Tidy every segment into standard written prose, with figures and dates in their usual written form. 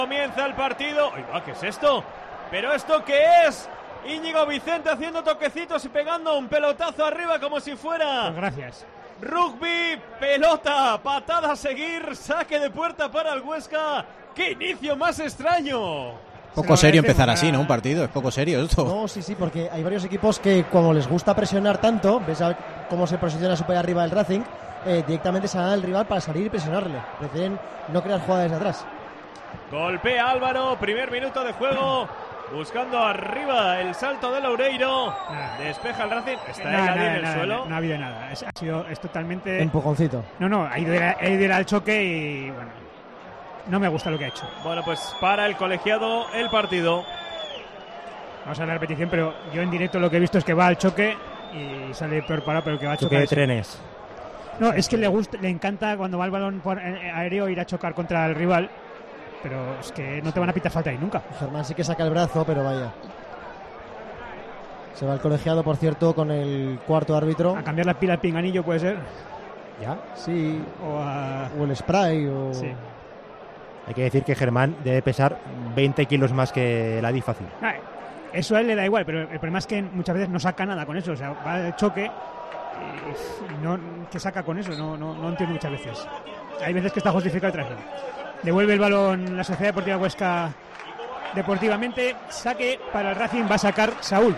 Comienza el partido. ¡Ay, va! ¿Qué es esto? ¿Pero esto qué es? Íñigo Vicente haciendo toquecitos y pegando un pelotazo arriba como si fuera... Pues gracias. Rugby, pelota, patada a seguir, saque de puerta para el Huesca. ¡Qué inicio más extraño! Poco serio empezar así, ¿no? Un partido, es poco serio esto. No, sí, porque hay varios equipos que como les gusta presionar tanto, ves cómo se posiciona súper arriba el Racing, directamente se al rival para salir y presionarle. Prefieren no crear jugadas desde atrás. Golpea Álvaro, primer minuto de juego, buscando arriba el salto de Loureiro. Despeja el Racing, está en el suelo. No ha habido nada, es totalmente... Empujoncito. No, ha ido al choque y bueno, no me gusta lo que ha hecho. Bueno, pues para el colegiado el partido. Vamos a la repetición, pero yo en directo lo que he visto es que va al choque y sale peor parado, pero que va a chocar. Choque de trenes. No, es que le encanta cuando va el balón por aéreo ir a chocar contra el rival. Pero es que no te van a pitar falta ahí nunca. Germán sí que saca el brazo, pero vaya. Se va el colegiado, por cierto, con el cuarto árbitro. A cambiar la pila al pinganillo, ¿puede ser? ¿Ya? Sí. O el spray. Sí. Hay que decir que Germán debe pesar 20 kilos más que el Adi fácil. Eso a él le da igual, pero el problema es que muchas veces no saca nada con eso. O sea, va al choque y no, ¿qué saca con eso? No entiendo muchas veces. Hay veces que está justificado el traslado. Devuelve el balón la Sociedad Deportiva Huesca deportivamente. Saque para el Racing, va a sacar Saúl.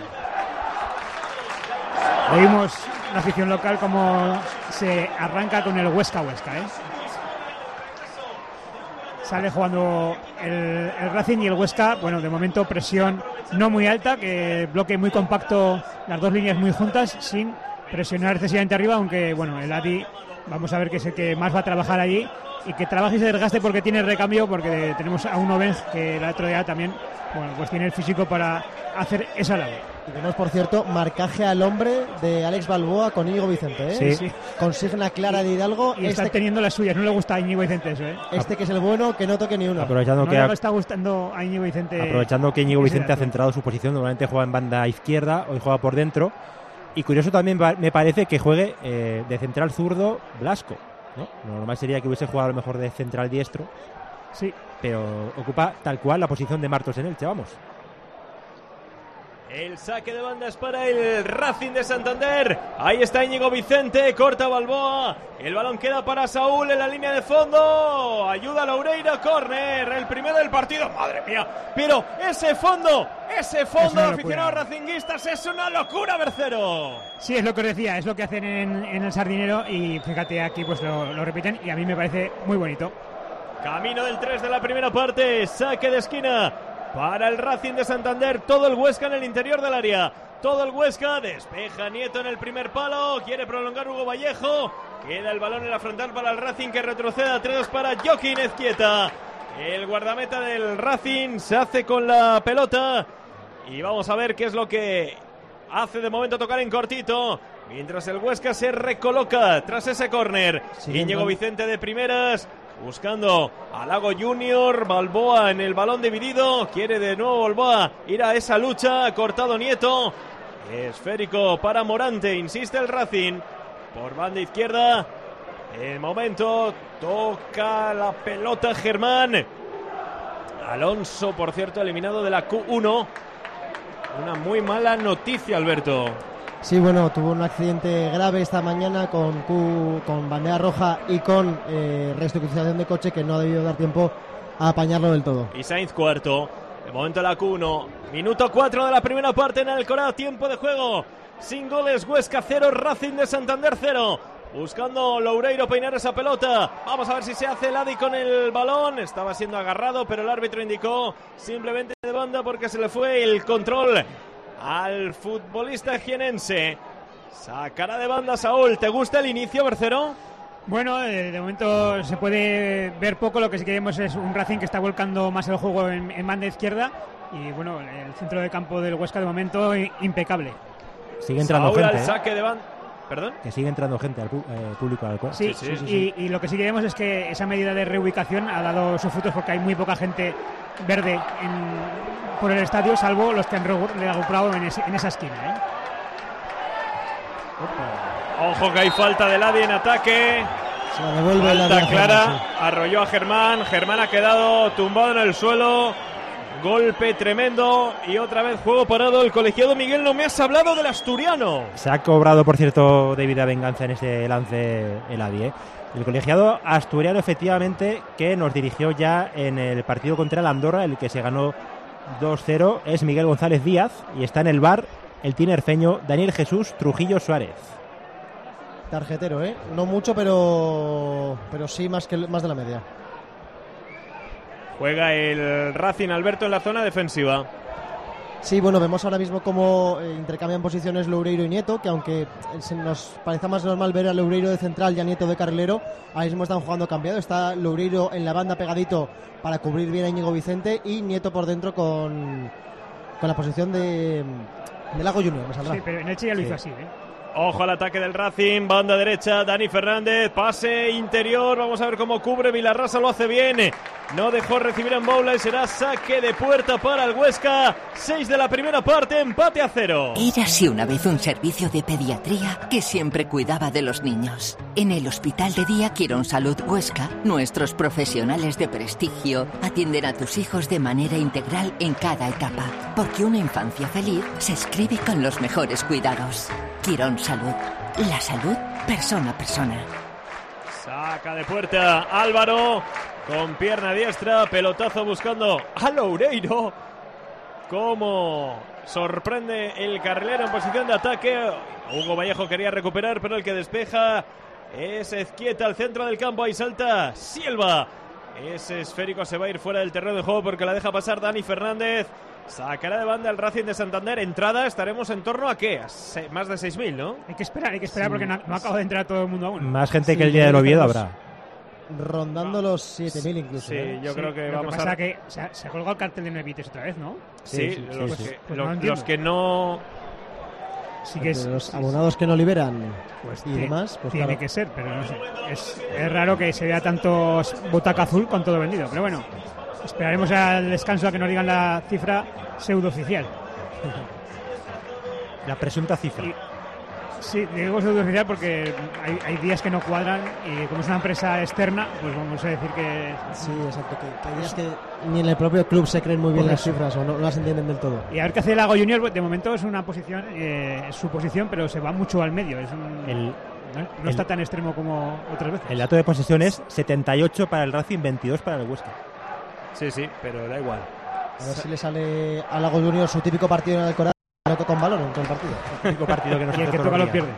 Oímos la afición local como se arranca con el Huesca, Sale jugando el Racing y el Huesca. Bueno, de momento presión no muy alta, que bloque muy compacto, las dos líneas muy juntas, sin presionar excesivamente arriba, aunque bueno, el Adi vamos a ver que es el que más va a trabajar allí. Y que trabaje y se desgaste porque tiene recambio, porque tenemos a un Obenz que el otro día también, bueno, pues tiene el físico para hacer esa labor. Y tenemos, por cierto, marcaje al hombre de Alex Balboa con Íñigo Vicente, ¿eh? Sí. Consigna clara de Hidalgo. Y está teniendo las suyas, no le gusta a Íñigo Vicente eso, ¿eh? Que es el bueno, que no toque ni uno. Aprovechando le está gustando a Íñigo Vicente. Aprovechando que Íñigo Vicente ha centrado su posición, normalmente juega en banda izquierda, hoy juega por dentro. Y curioso también me parece que juegue de central zurdo Blasco. ¿No? Lo normal sería que hubiese jugado a lo mejor de central diestro. Sí. Pero ocupa tal cual la posición de Martos en Elche, vamos. El saque de banda es para el Racing de Santander. Ahí está Íñigo Vicente, corta Balboa. El balón queda para Saúl en la línea de fondo. Ayuda a Loureiro, córner, el primero del partido. Madre mía, pero ese fondo de aficionados racinguistas es una locura, Bercero. Sí, es lo que os decía, es lo que hacen en el Sardinero y fíjate aquí pues lo repiten y a mí me parece muy bonito. Camino del 3 de la primera parte, saque de esquina para el Racing de Santander, todo el Huesca en el interior del área, todo el Huesca, despeja Nieto en el primer palo, quiere prolongar Hugo Vallejo, queda el balón en la frontal para el Racing que retrocede a 3 para Joaquín Ezquieta, el guardameta del Racing se hace con la pelota y vamos a ver qué es lo que hace de momento, tocar en cortito, mientras el Huesca se recoloca tras ese córner, Íñigo Vicente de primeras, buscando a Lago Junior, Balboa en el balón dividido, quiere de nuevo Balboa ir a esa lucha, cortado Nieto, esférico para Morante, insiste el Racing, por banda izquierda, el momento, toca la pelota Germán, Alonso por cierto eliminado de la Q1, una muy mala noticia, Alberto. Sí, bueno, tuvo un accidente grave esta mañana con bandera roja y con reestructuración de coche que no ha debido dar tiempo a apañarlo del todo. Y Sainz cuarto, de momento la Q1, minuto 4 de la primera parte en Alcoraz, tiempo de juego, sin goles, Huesca 0, Racing de Santander 0, buscando Loureiro peinar esa pelota, vamos a ver si se hace el Adi con el balón, estaba siendo agarrado pero el árbitro indicó simplemente de banda porque se le fue el control al futbolista jienense. Sacará de banda Saúl. ¿Te gusta el inicio, Bercero? Bueno, de momento se puede ver poco. Lo que sí que vemos es un Racing que está volcando más el juego en banda izquierda. Y bueno, el centro de campo del Huesca de momento impecable. Sigue entrando Saúl gente. Al saque de banda. ¿Perdón? Que sigue entrando gente al público al cual. Sí. Y lo que sí que vemos es que esa medida de reubicación ha dado sus frutos porque hay muy poca gente verde por el estadio, salvo los que han recuperado en esa esquina, Ojo que hay falta del Adi en ataque. Se la devuelve la Falta clara, sí. arrolló a Germán. Germán ha quedado tumbado en el suelo. Golpe tremendo y otra vez juego parado. El colegiado Miguel, no me has hablado del asturiano. Se ha cobrado, por cierto, debida venganza en ese lance el Adi. El colegiado asturiano, efectivamente, que nos dirigió ya en el partido contra el Andorra, el que se ganó 2-0, es Miguel González Díaz, y está en el bar el tinerfeño Daniel Jesús Trujillo Suárez. Tarjetero, no mucho, pero sí más de la media. Juega el Racing, Alberto, en la zona defensiva. Sí, bueno, vemos ahora mismo cómo intercambian posiciones Loureiro y Nieto, que aunque se nos parece más normal ver a Loureiro de central y a Nieto de carrilero, ahora mismo están jugando cambiado. Está Loureiro en la banda pegadito para cubrir bien a Íñigo Vicente y Nieto por dentro con la posición de Lago Junior. Me saldrá. Sí, pero en Elche ya lo hizo así, Ojo al ataque del Racing, banda derecha, Dani Fernández, pase interior, vamos a ver cómo cubre, Vilarrasa lo hace bien, no dejó recibir en bola y será saque de puerta para el Huesca. 6 de la primera parte, empate a 0. Érase una vez un servicio de pediatría que siempre cuidaba de los niños. En el Hospital de Día Quirónsalud Huesca, nuestros profesionales de prestigio atienden a tus hijos de manera integral en cada etapa, porque una infancia feliz se escribe con los mejores cuidados. Quirónsalud, la salud persona a persona. Saca de puerta Álvaro con pierna diestra, pelotazo buscando a Loureiro. Cómo sorprende el carrilero en posición de ataque. Hugo Vallejo quería recuperar, pero el que despeja es Ezquieta al centro del campo. Ahí salta Silva. Ese esférico se va a ir fuera del terreno de juego porque la deja pasar Dani Fernández. Sacará de banda el Racing de Santander. Entrada, estaremos en torno a ¿qué? Más de 6.000, ¿no? Hay que esperar porque no acaba de entrar todo el mundo aún. Más gente que el día del Oviedo habrá. Rondando los 7.000 incluso. Sí, yo creo que lo vamos que pasa a... que se ha colgado el cartel de no evites otra vez, ¿no? Sí, los sí. que no... Sí que los abonados que no liberan pues y demás, pues tiene claro. que ser, pero no sé. Es raro que se vea tantos butaca azul con todo vendido, pero bueno, esperaremos al descanso a que nos digan la cifra pseudooficial. La presunta cifra. Sí, digo pseudooficial porque hay días que no cuadran y como es una empresa externa, pues vamos a decir que... Sí, exacto, que hay días que ni en el propio club se creen muy bien las cifras o no las entienden del todo. Y a ver qué hace el Lago Junior, de momento es una posición, es su posición, pero se va mucho al medio, no está tan extremo como otras veces. El dato de posesión es 78 para el Racing, 22 para el Huesca. Sí, pero da igual. A ver si le sale a Lago Junior su típico partido en el Coral. No toca un balón en todo el partido. El típico partido que no y se el que toca toca lo pierde.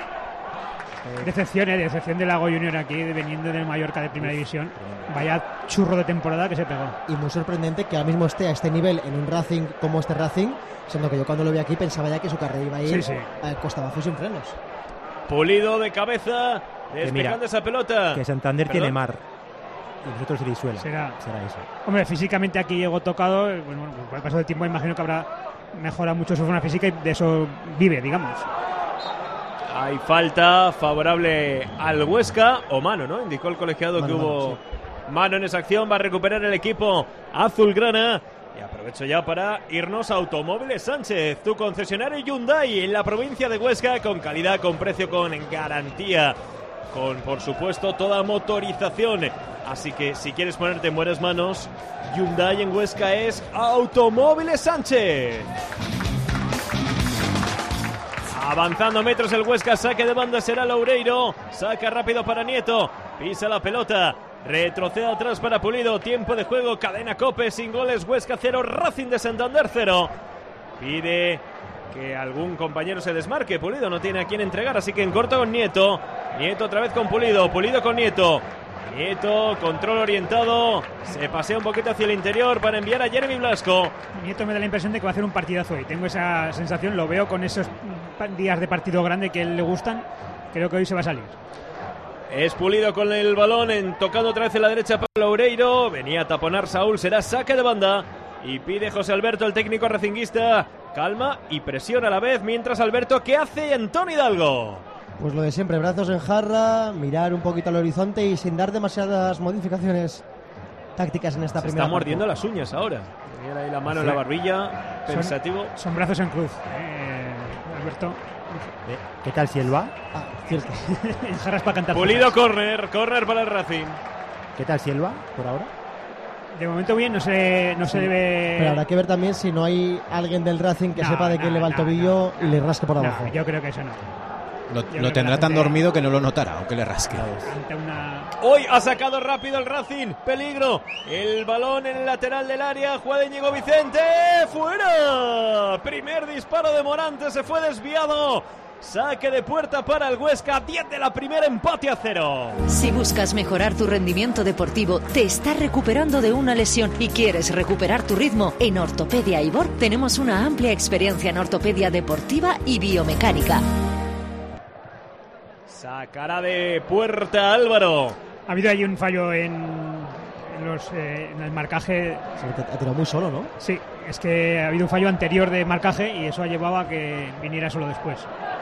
Decepción de Lago Junior aquí, veniendo del Mallorca de primera división. Vaya churro de temporada que se pegó. Y muy sorprendente que ahora mismo esté a este nivel en un Racing como este Racing, siendo que yo cuando lo vi aquí pensaba ya que su carrera iba a ir a costa abajo y sin frenos. Pulido de cabeza, despejando esa pelota. Que Santander tiene mar. Y nosotros se disuela. Será eso. Hombre, físicamente aquí llegó tocado. Bueno, con el paso del tiempo imagino que habrá mejorado mucho su forma física y de eso vive, digamos. Hay falta favorable al Huesca, o mano, ¿no? Indicó el colegiado que hubo mano en esa acción. Va a recuperar el equipo azulgrana. Y aprovecho ya para irnos a Automóviles Sánchez, tu concesionario Hyundai en la provincia de Huesca, con calidad, con precio, con garantía, con, por supuesto, toda motorización. Así que si quieres ponerte en buenas manos, Hyundai en Huesca es Automóviles Sánchez. Avanzando metros el Huesca, saque de banda será Loureiro, saca rápido para Nieto, pisa la pelota, retrocede atrás para Pulido, tiempo de juego, cadena Cope, sin goles, Huesca 0, Racing de Santander 0. Pide que algún compañero se desmarque, Pulido no tiene a quién entregar, así que en corto con Nieto, Nieto otra vez con Pulido, Pulido con Nieto. Nieto, control orientado, se pasea un poquito hacia el interior para enviar a Jeremy Blasco. Nieto me da la impresión de que va a hacer un partidazo hoy. Tengo esa sensación, lo veo con esos días de partido grande que a él le gustan. Creo que hoy se va a salir. Es Pulido con el balón, tocando otra vez en la derecha para Loureiro. Venía a taponar Saúl, será saque de banda. Y pide José Alberto, el técnico racinguista, calma y presión a la vez. Mientras Alberto, ¿qué hace Antón Hidalgo? Pues lo de siempre, brazos en jarra, mirar un poquito al horizonte y sin dar demasiadas modificaciones tácticas en esta primera. Está mordiendo las uñas ahora. Tenía ahí la mano en la barbilla, pensativo. Son brazos en cruz, Alberto. ¿Qué tal si él va? Cierto. Jarras para cantar. Pulido, córner para el Racing. ¿Qué tal si él va por ahora? De momento bien, no se debe... Pero habrá que ver también si no hay alguien del Racing que sepa de quién le va el tobillo y le rasque por abajo. Yo creo que eso no. Lo tendrá tan dormido que no lo notará, aunque le rasque. Ante una... Hoy ha sacado rápido el Racing. Peligro. El balón en el lateral del área. Juega de Íñigo Vicente. ¡Fuera! Primer disparo de Morante. Se fue desviado. Saque de puerta para el Huesca. 10 de la primera, empate a 0. Si buscas mejorar tu rendimiento deportivo, te estás recuperando de una lesión y quieres recuperar tu ritmo, en Ortopedia Ibor tenemos una amplia experiencia en ortopedia deportiva y biomecánica. Sacará de puerta Álvaro. Ha habido ahí un fallo en el marcaje. Ha tirado muy solo, ¿no? Sí, es que ha habido un fallo anterior de marcaje y eso ha llevado a que viniera solo después.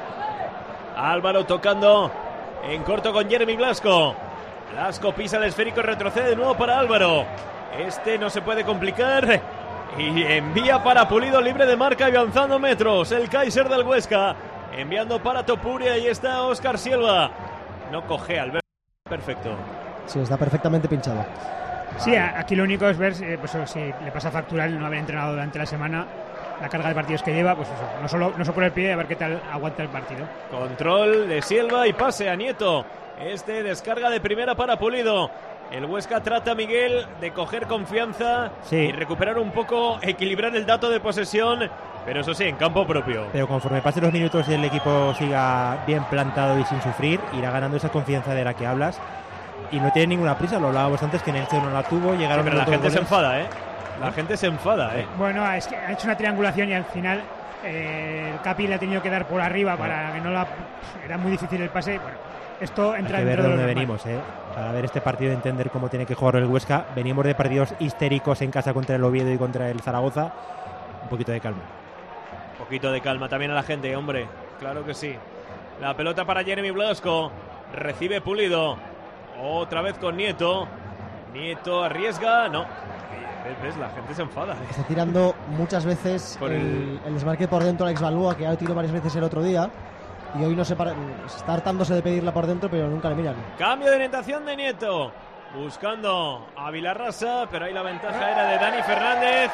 Álvaro tocando en corto con Jeremy Blasco. Blasco pisa el esférico y retrocede de nuevo para Álvaro. Este no se puede complicar y envía para Pulido, libre de marca y avanzando metros. El Kaiser del Huesca enviando para Topuria. Ahí está Óscar Silva. No coge Alberto. Perfecto. Sí, está perfectamente pinchado. Sí, aquí lo único es ver pues, si le pasa factura el no haber entrenado durante la semana, la carga de partidos que lleva, pues eso, no solo por el pie, a ver qué tal aguanta el partido. Control de Silva y pase a Nieto. Este descarga de primera para Pulido. El Huesca trata, Miguel, de coger confianza y recuperar un poco, equilibrar el dato de posesión, pero eso sí, en campo propio. Pero conforme pasen los minutos y el equipo siga bien plantado y sin sufrir, irá ganando esa confianza de la que hablas. Y no tiene ninguna prisa, lo hablábamos antes, que en este no la tuvo, llegaron... Sí, pero la gente se enfada, ¿eh? La gente se enfada, ¿eh? Bueno, es que ha hecho una triangulación y al final el Capi le ha tenido que dar por arriba para que no la... Era muy difícil el pase. Bueno, esto entra hay que ver dentro de dónde lo venimos, para ver este partido y entender cómo tiene que jugar el Huesca. Venimos de partidos histéricos en casa contra el Oviedo y contra el Zaragoza. Un poquito de calma. Un poquito de calma también a la gente, hombre. Claro que sí. La pelota para Jeremy Blasco. Recibe Pulido. Otra vez con Nieto. Nieto arriesga. No. ¿Ves? La gente se enfada. Está tirando muchas veces el desmarque por dentro a Alex Balboa, que ha tirado varias veces el otro día. Y hoy no se para, está hartándose de pedirla por dentro, pero nunca le miran. Cambio de orientación de Nieto. Buscando a Vilarrasa, pero ahí la ventaja era de Dani Fernández.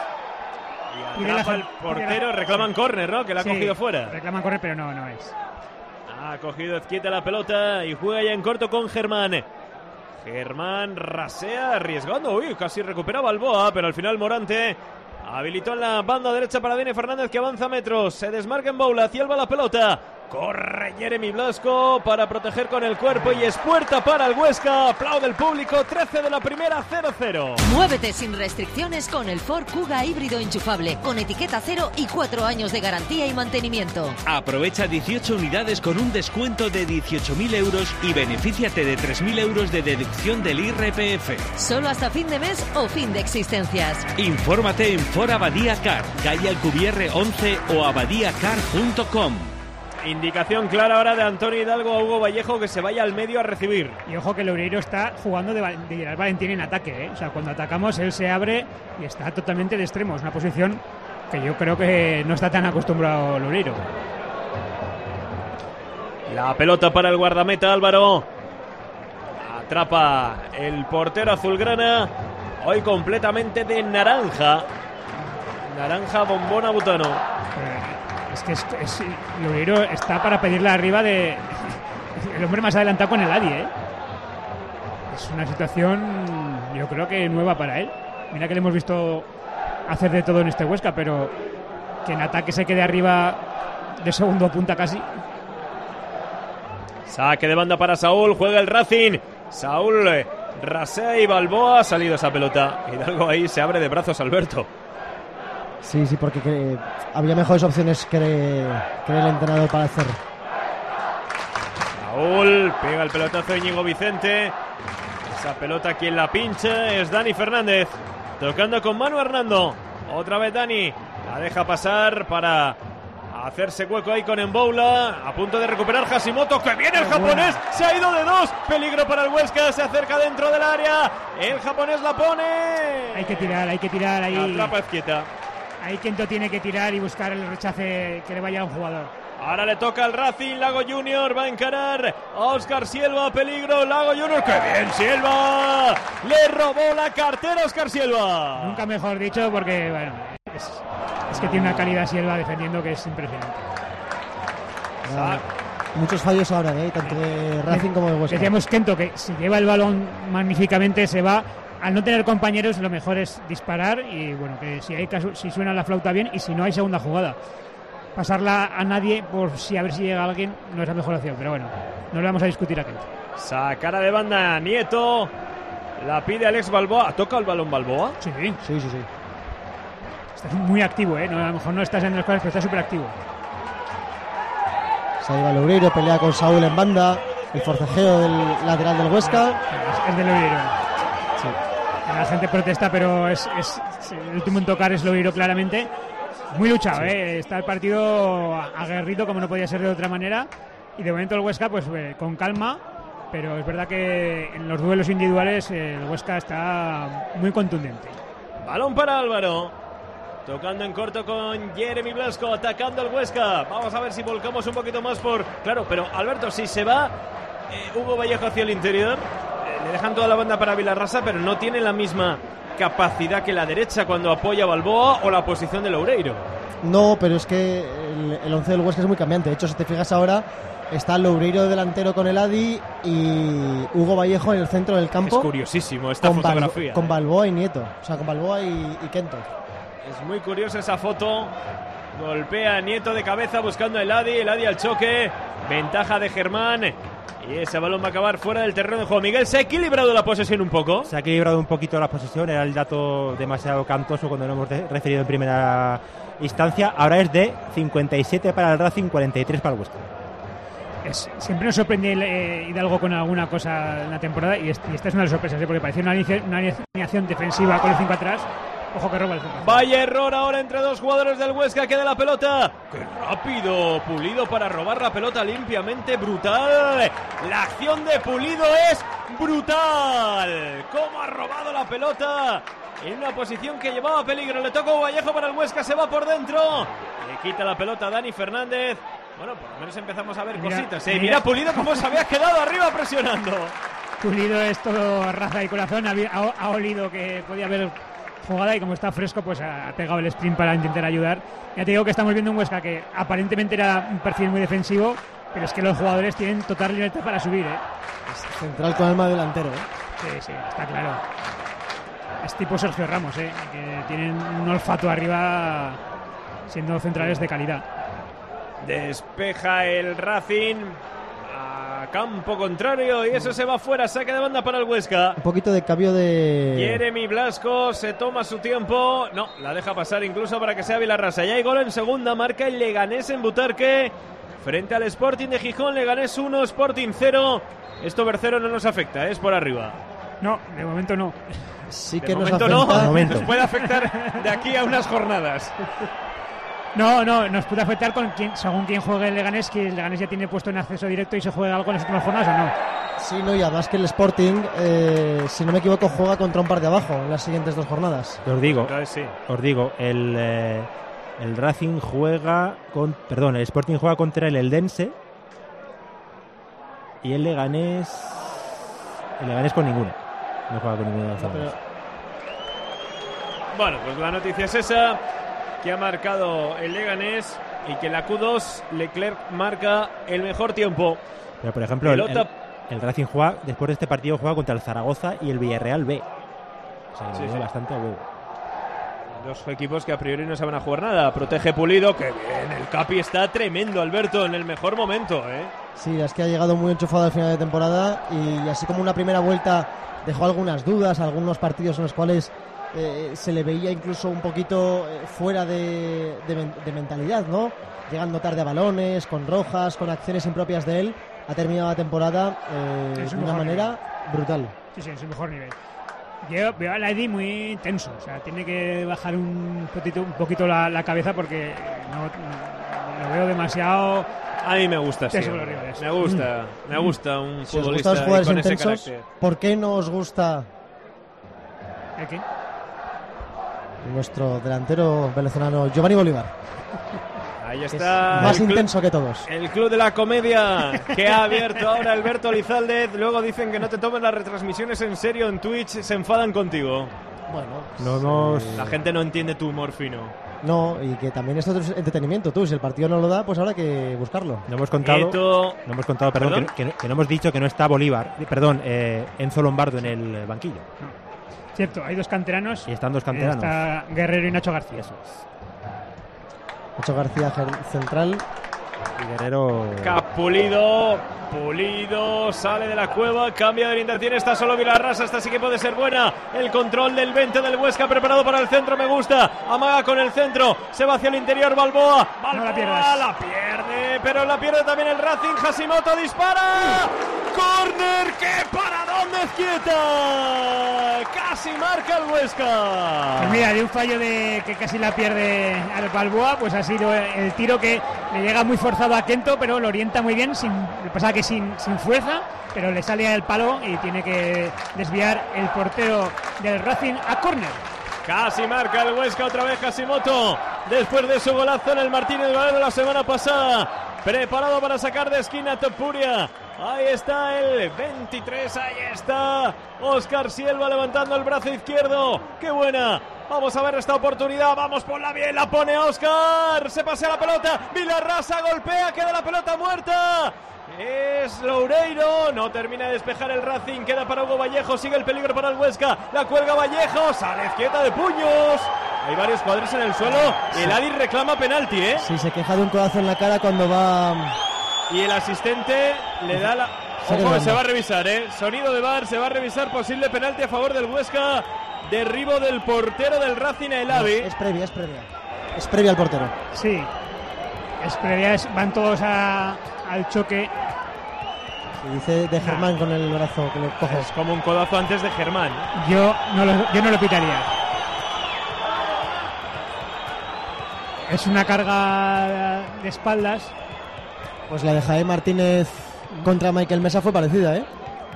Y atrapa el portero. Reclaman córner, ¿no? Que la ha cogido fuera. Reclaman córner, pero no es. Ha cogido Ezquieta la pelota y juega ya en corto con Germán. Germán rasea arriesgando. Uy, casi recupera Balboa, pero al final Morante habilitó en la banda derecha para Dani Fernández, que avanza metros. Se desmarca en Boula, hacia el va la pelota. Corre Jeremy Blasco para proteger con el cuerpo y es puerta para el Huesca. Aplaude el público. 13 de la primera, 0-0. Muévete sin restricciones con el Ford Kuga híbrido enchufable, con etiqueta 0 y 4 años de garantía y mantenimiento. Aprovecha 18 unidades con un descuento de 18.000 euros y benefíciate de 3.000 euros de deducción del IRPF. Solo hasta fin de mes o fin de existencias. Infórmate en Ford Abadía Car, calle Alcubierre 11 o abadiacar.com. Indicación clara ahora de Antonio Hidalgo a Hugo Vallejo, que se vaya al medio a recibir. Y ojo que Loureiro está jugando de Gerard Valentín en ataque, ¿eh? O sea, cuando atacamos él se abre y está totalmente de extremo. Es una posición que yo creo que no está tan acostumbrado Loureiro. La pelota para el guardameta Álvaro. Atrapa el portero azulgrana. Hoy completamente de naranja. Naranja bombona butano. Es que Loureiro está para pedirle arriba de el hombre más adelantado con el Adi, ¿eh? Es una situación, yo creo que nueva para él. Mira que le hemos visto hacer de todo en este Huesca, pero que en ataque se quede arriba de segundo punta casi. Saque de banda para Saúl, juega el Racing. Saúl rasea y Balboa, ha salido esa pelota. Hidalgo ahí se abre de brazos, Alberto. Sí, porque había mejores opciones que el entrenador para hacer. Saúl pega el pelotazo de Íñigo Vicente. Esa pelota quien la pincha es Dani Fernández. Tocando con Manu Hernando. Otra vez Dani. La deja pasar para hacerse hueco ahí con Emboula. A punto de recuperar Hashimoto. ¡Que viene el japonés! Se ha ido de dos. Peligro para el Huesca. Se acerca dentro del área. El japonés la pone. Hay que tirar ahí. Atrapa Ezquieta. Ahí Kento tiene que tirar y buscar el rechace que le vaya a un jugador. Ahora le toca al Racing. Lago Junior va a encarar a Óscar Silva. Peligro. Lago Junior. ¡Qué bien, Silva! Le robó la cartera a Óscar Silva. Nunca mejor dicho, porque bueno, es que tiene una calidad Silva defendiendo que es impresionante. Muchos fallos ahora, tanto de Racing como de Huesca. Decíamos, Kento, que si lleva el balón magníficamente se va. Al no tener compañeros, lo mejor es disparar y bueno, que si suena la flauta bien y si no hay segunda jugada. Pasarla a nadie por a ver si llega alguien no es la mejor opción, pero bueno, no lo vamos a discutir aquí. Sacara de banda Nieto. La pide Alex Balboa. ¿Toca el balón Balboa? Sí. Sí. Está muy activo, ¿eh? No, a lo mejor no estás en los cuadros, pero está súper activo. Se lleva Loureiro, pelea con Saúl en banda. El forcejeo del lateral del Huesca. Es de Loureiro. Sí. La gente protesta, pero es el último en tocar es Loureiro claramente. Muy luchado, está el partido aguerrido como no podía ser de otra manera. Y de momento el Huesca, pues con calma. Pero es verdad que en los duelos individuales el Huesca está muy contundente. Balón para Álvaro. Tocando en corto con Jeremy Blasco, atacando al Huesca. Vamos a ver si volcamos un poquito más por... Claro, pero Alberto, si se va Hugo Vallejo hacia el interior, le dejan toda la banda para Vilarrasa, pero no tiene la misma capacidad que la derecha cuando apoya a Balboa o la posición de Loureiro. No, pero es que el 11 del Huesca es muy cambiante. De hecho, si te fijas ahora, está Loureiro delantero con el Adi y Hugo Vallejo en el centro del campo. Es curiosísimo esta fotografía. Con Balboa y Nieto, o sea, con Balboa y Kento. Es muy curiosa esa foto. Golpea a Nieto de cabeza buscando el Adi al choque. Ventaja de Germán. Y ese balón va a acabar fuera del terreno de juego. Miguel, ¿se ha equilibrado la posesión un poco? Se ha equilibrado un poquito la posesión. Era el dato demasiado cantoso cuando lo hemos referido en primera instancia. Ahora es de 57 para el Racing, 43 para el Huesca. Siempre nos sorprende Hidalgo con alguna cosa en la temporada y esta es una de las sorpresas, porque parecía una alineación defensiva con el 5 atrás. Ojo que roba el 5. Vaya error ahora entre dos jugadores del Huesca. Queda la pelota. ¡Qué rápido! Pulido para robar la pelota limpiamente. Brutal. La acción de Pulido es brutal. ¿Cómo ha robado la pelota? En una posición que llevaba peligro. Le toca a Vallejo para el Huesca. Se va por dentro. Le quita la pelota a Dani Fernández. Bueno, por lo menos empezamos a ver cositas. Mira Pulido cómo se había quedado arriba presionando. Pulido es todo raza y corazón. Ha olido que podía haber jugada y como está fresco, pues ha pegado el sprint para intentar ayudar. Ya te digo que estamos viendo un Huesca que aparentemente era un perfil muy defensivo, pero es que los jugadores tienen total libertad para subir, Es central con alma delantero, Sí, está claro. Es tipo Sergio Ramos, que tienen un olfato arriba siendo centrales de calidad. Despeja el Racing a campo contrario y eso se va fuera. Saque de banda para el Huesca. Un poquito de cambio de... Jeremy Blasco se toma su tiempo. No, la deja pasar incluso para que sea Vilarrasa. Ya hay gol en segunda. Marca el Leganés en Butarque frente al Sporting de Gijón. Leganés 1, Sporting 0. Esto Bercero no nos afecta, es por arriba. No, de momento no. Sí que de nos momento afecta. No, nos puede afectar de aquí a unas jornadas. No, nos puede afectar según quién juegue el Leganés, que el Leganés ya tiene puesto en acceso directo y se juega algo en las últimas jornadas o no. Sí, no, y además que el Sporting, si no me equivoco, juega contra un par de abajo en las siguientes 2 jornadas. Os digo, Sí. el Racing juega el Sporting juega contra el Eldense y el Leganés con ninguno. No juega con ninguno de los dos. Bueno, pues la noticia es esa, que ha marcado el Leganés y que la Q2 Leclerc marca el mejor tiempo. Pero por ejemplo el Racing juega, después de este partido juega contra el Zaragoza y el Villarreal B. O sea, que sí. Bastante a huevo. Dos equipos que a priori no se van a jugar nada. Protege Pulido, que bien, el Capi está tremendo, Alberto, en el mejor momento, Sí, es que ha llegado muy enchufado al final de temporada y así como una primera vuelta dejó algunas dudas, algunos partidos en los cuales se le veía incluso un poquito fuera de mentalidad, ¿no? Llegando tarde a balones, con rojas, con acciones impropias de él. Ha terminado la temporada de una manera brutal. Sí, es el mejor nivel. Yo veo a Lady muy tenso, o sea, tiene que bajar un poquito la cabeza porque no lo veo demasiado. A mí me gusta, sí. Me gusta un Si os futbolista gustan los jugadores con ese intensos, carácter. ¿por qué no os gusta ¿El qué? nuestro delantero venezolano Giovanni Bolívar? Ahí está. Más intenso que todos. El Club de la Comedia que ha abierto ahora Alberto Lizaldez. Luego dicen que no te tomen las retransmisiones en serio en Twitch, se enfadan contigo. Bueno, La gente no entiende tu humor fino. No, y que también esto es entretenimiento. Tú, si el partido no lo da, pues ahora hay que buscarlo. No hemos contado, ¿Perdón? que no hemos dicho que no está Enzo Lombardo en el banquillo. No. Cierto, hay 2 canteranos. Y están 2 canteranos. Está Guerrero y Nacho García. Nacho García central. Y Guerrero. Pulido sale de la cueva, cambia de orientación, tiene esta solo Vilarrasa, esta sí que puede ser buena. El control del 20 del Huesca, preparado para el centro, me gusta. Amaga con el centro, se va hacia el interior, Balboa No la pierde, pero la pierde también el Racing. Hashimoto dispara. ¡Córner! ¡Qué paradón de Ezquieta! Casi marca el Huesca. Pues mira, de un fallo de que casi la pierde al Balboa, pues ha sido el tiro que le llega muy forzado a Kento, pero lo orienta muy bien, sin fuerza, pero le sale al palo y tiene que desviar el portero del Racing a córner. Casi marca el Huesca otra vez Hashimoto, después de su golazo en el Martínez Valero la semana pasada. Preparado para sacar de esquina Topuria. Ahí está el 23, ahí está Óscar Silva levantando el brazo izquierdo. ¡Qué buena! Vamos a ver esta oportunidad, vamos por la bien, la pone Óscar. Se pasea la pelota, Vilarrasa golpea, queda la pelota muerta. Es Loureiro, no termina de despejar el Racing, queda para Hugo Vallejo, sigue el peligro para el Huesca, la cuelga Vallejo, sale Ezquieta de puños. Hay varios cuadros en el suelo, el Adi reclama penalti, ¿eh? Sí, se queja de un codazo en la cara cuando va. Y el asistente le da la... Ojo, se va a revisar, ¿eh? Sonido de VAR, se va a revisar posible penalti a favor del Huesca. Derribo del portero del Racing a El Adi. Es previa. Es previa al portero. Sí, es previa, van todos al choque. Se dice de Germán con el brazo que lo coge. Es como un codazo antes de Germán. Yo no lo pitaría. Es una carga de espaldas. Pues la de Jaime Martínez contra Michael Mesa fue parecida, ¿eh?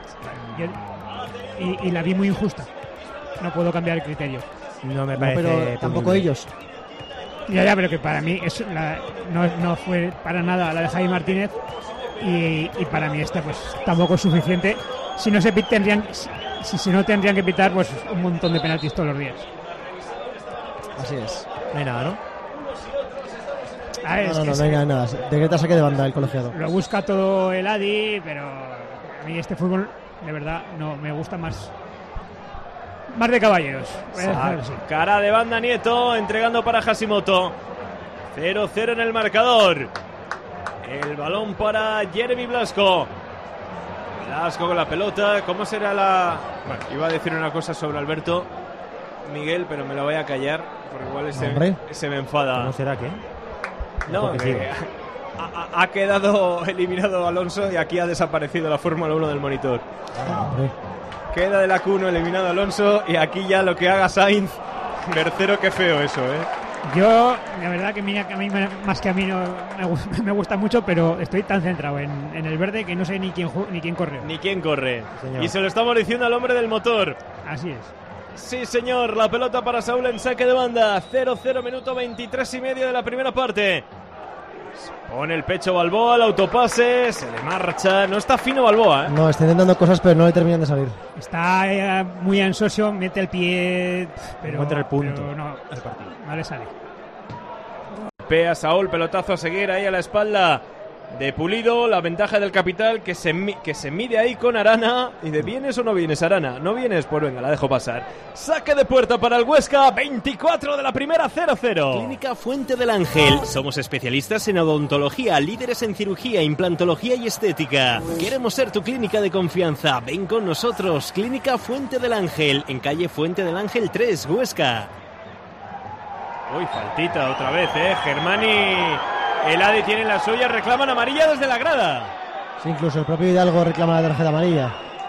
Y la vi muy injusta. No puedo cambiar el criterio. No me parece. Pero tampoco ellos. Ya, pero que para mí no fue para nada la de Jaime Martínez. Y para mí esta pues tampoco es suficiente. Si no tendrían que pitar pues un montón de penaltis todos los días. Así es. No hay nada, ¿no? No hay nada. Decreta saque de banda el colegiado. Lo busca todo el Adi, pero a mí este fútbol de verdad no me gusta más de caballeros. Cara de banda Nieto, entregando para Hashimoto. 0-0 en el marcador. El balón para Jeremy Blasco. Blasco con la pelota. ¿Cómo será la...? Bueno, iba a decir una cosa sobre Alberto Miguel, pero me la voy a callar, porque igual se me enfada. ¿Cómo será qué? No, que ha quedado eliminado Alonso y aquí ha desaparecido la Fórmula 1 del monitor. Queda de la Q1 eliminado Alonso y aquí ya lo que haga Sainz. Tercero, qué feo eso, ¿eh? Yo, la verdad que a mí más que a mí no me gusta mucho, pero estoy tan centrado en el verde que no sé ni quién corre. Ni quién corre. Señor. Y se lo estamos diciendo al hombre del motor. Así es. Sí, señor, la pelota para Saúl en saque de banda. 0-0, minuto 23 y medio de la primera parte. Pone el pecho Balboa, el autopase, se le marcha. No está fino Balboa, ¿eh? No, está intentando cosas, pero no le terminan de salir. Está muy ansioso, mete el pie, pero encuentra el punto. Pero no le sale. Pea Saúl, pelotazo a seguir ahí a la espalda de Pulido, la ventaja del capital que se mide ahí con Arana. Y de ¿vienes o no vienes, Arana? ¿No vienes? Pues venga, la dejo pasar. Saque de puerta para el Huesca, 24 de la primera, 0-0. Clínica Fuente del Ángel. Somos especialistas en odontología, líderes en cirugía, implantología y estética. Queremos ser tu clínica de confianza. Ven con nosotros. Clínica Fuente del Ángel, en calle Fuente del Ángel 3, Huesca. Uy, faltita otra vez, Germán y el Adi tienen la suya, reclaman amarilla desde la grada. Sí, incluso el propio Hidalgo reclama la tarjeta amarilla.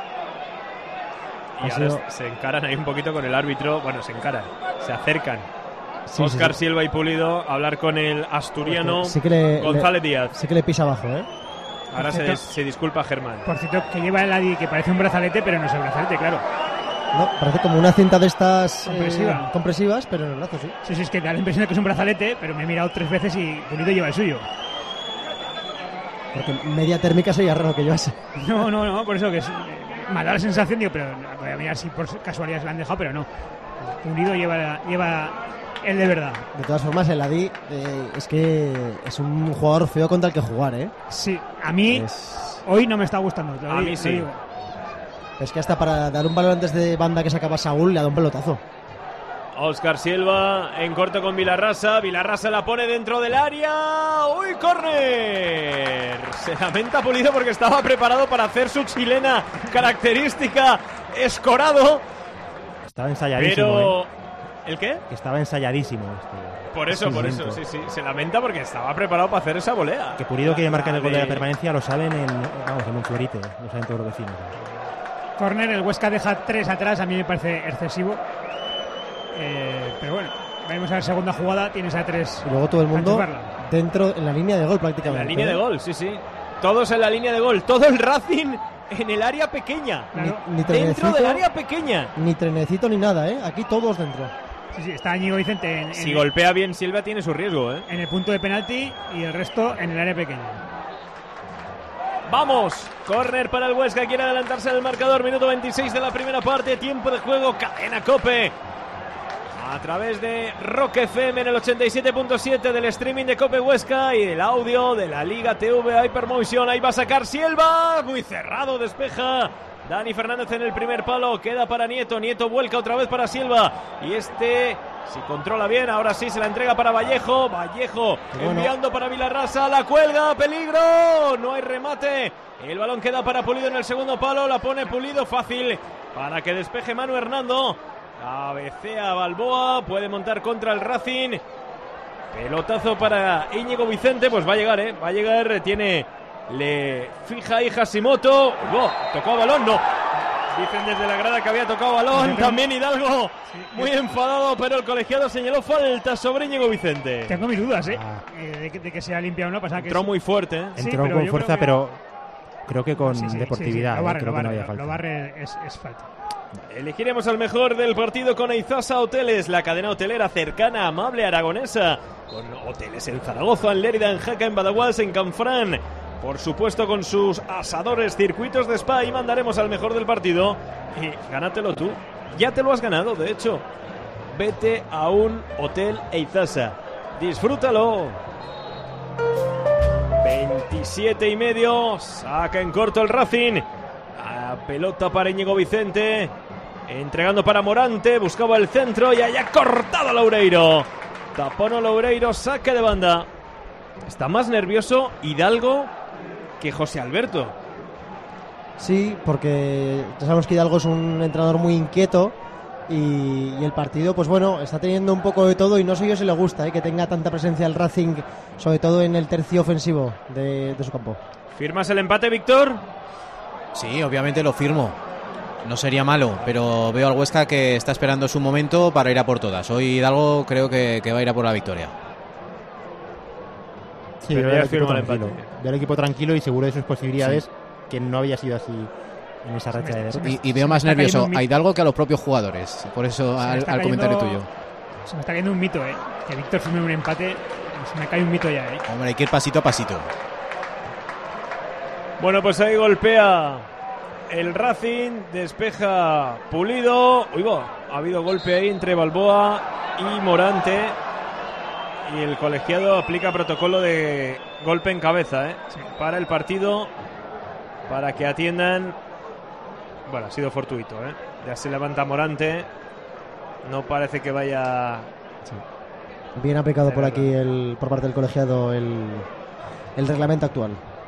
Y ahora se encaran ahí un poquito con el árbitro. Bueno, se acercan. Sí, Óscar Silva y Pulido a hablar con el asturiano González Díaz. Sí que le pisa abajo, Ahora se disculpa Germán. Por cierto, que lleva el Adi que parece un brazalete, pero no es el brazalete, claro. No, parece como una cinta de estas compresivas, pero en el brazo, sí. Sí, es que da la impresión de que es un brazalete, pero me he mirado 3 veces y Pulido lleva el suyo. Porque media térmica sería raro que llevase. No, por eso que me da la sensación, digo, pero voy a mirar si por casualidad se la han dejado, pero no. Pulido lleva el de verdad. De todas formas, el Adi es que es un jugador feo contra el que jugar, ¿eh? Sí, a mí hoy no me está gustando. A mí sí. Digo. Es que hasta para dar un balón antes de banda que sacaba Saúl le ha dado un pelotazo. Óscar Silva en corto con Vilarrasa. Vilarrasa la pone dentro del área. ¡Uy, córner! Se lamenta Pulido porque estaba preparado para hacer su chilena característica. Escorado. Estaba ensayadísimo. Pero... ¿El qué? Que estaba ensayadísimo. Por eso, sí. Se lamenta porque estaba preparado para hacer esa volea. Que Pulido quiere marcar el gol de la permanencia, lo saben en un florite. Lo saben todos los vecinos. Córner, el Huesca deja 3 atrás, a mí me parece excesivo. Pero bueno, veremos a ver segunda jugada, tienes a 3. Y luego todo el mundo dentro, en la línea de gol prácticamente. En la línea de gol, sí. Todos en la línea de gol. Todo el Racing en el área pequeña. Claro. Ni dentro del área pequeña. Ni trenecito ni nada, ¿eh? Aquí todos dentro. Sí, está Íñigo Vicente. Si golpea bien Silva tiene su riesgo, ¿eh? En el punto de penalti y el resto en el área pequeña. Vamos, córner para el Huesca, quiere adelantarse en el marcador, minuto 26 de la primera parte, tiempo de juego, Cadena COPE. A través de Rock FM en el 87.7 del streaming de COPE Huesca y del audio de la Liga TV Hypermotion. Ahí va a sacar Silva, muy cerrado, despeja Dani Fernández en el primer palo, queda para Nieto, Nieto vuelca otra vez para Silva y si controla bien, ahora sí se la entrega para Vallejo, enviando para Vilarrasa, la cuelga, peligro, no hay remate, el balón queda para Pulido en el segundo palo, la pone Pulido fácil para que despeje Manu Hernando, cabecea Balboa, puede montar contra el Racing, pelotazo para Íñigo Vicente, pues va a llegar, le fija ahí Hashimoto, tocó balón, no. Dicen desde la grada que había tocado balón. También Hidalgo, muy enfadado, pero el colegiado señaló falta sobre Íñigo Vicente. Tengo mis dudas, de que sea limpia o no. Entró muy fuerte. Entró con fuerza, pero creo que con deportividad. Lo barre, creo que no había falta. Lo barre es falta. Elegiremos al mejor del partido con Eizasa Hoteles, la cadena hotelera cercana, amable, aragonesa. Con hoteles en Zaragoza, en Lérida, en Jaca, en Badajoz, en Canfrán. Por supuesto con sus asadores, circuitos de spa, y mandaremos al mejor del partido. Y gánatelo tú. Ya te lo has ganado, de hecho. Vete a un hotel Eizasa. Disfrútalo. 27:30. Saca en corto el Racing. La pelota para Íñigo Vicente. Entregando para Morante. Buscaba el centro y haya cortado Loureiro. Tapón Loureiro, saque de banda. Está más nervioso Hidalgo que José Alberto. Sí, porque ya sabemos que Hidalgo es un entrenador muy inquieto y el partido, pues bueno, está teniendo un poco de todo y no sé yo si le gusta que tenga tanta presencia el Racing, sobre todo en el tercio ofensivo de su campo. ¿Firmas el empate, Víctor? Sí, obviamente lo firmo. No sería malo, pero veo al Huesca que está esperando su momento para ir a por todas. Hoy Hidalgo creo que va a ir a por la victoria. Sí, veo al equipo tranquilo y seguro de sus posibilidades, que no había sido así en esa racha de derrotas. Y veo más nervioso a Hidalgo que a los propios jugadores. Por eso al comentario tuyo. Se me está cayendo un mito, que Víctor firme un empate. Se me cae un mito ya, Hombre, hay que ir pasito a pasito. Bueno, pues ahí golpea el Racing, despeja Pulido. Ha habido golpe ahí entre Balboa y Morante. Y el colegiado aplica protocolo de golpe en cabeza, para el partido, para que atiendan. Bueno, ha sido fortuito, Ya se levanta Morante. No parece que vaya. Sí. Bien aplicado por aquí por parte del colegiado el reglamento actual.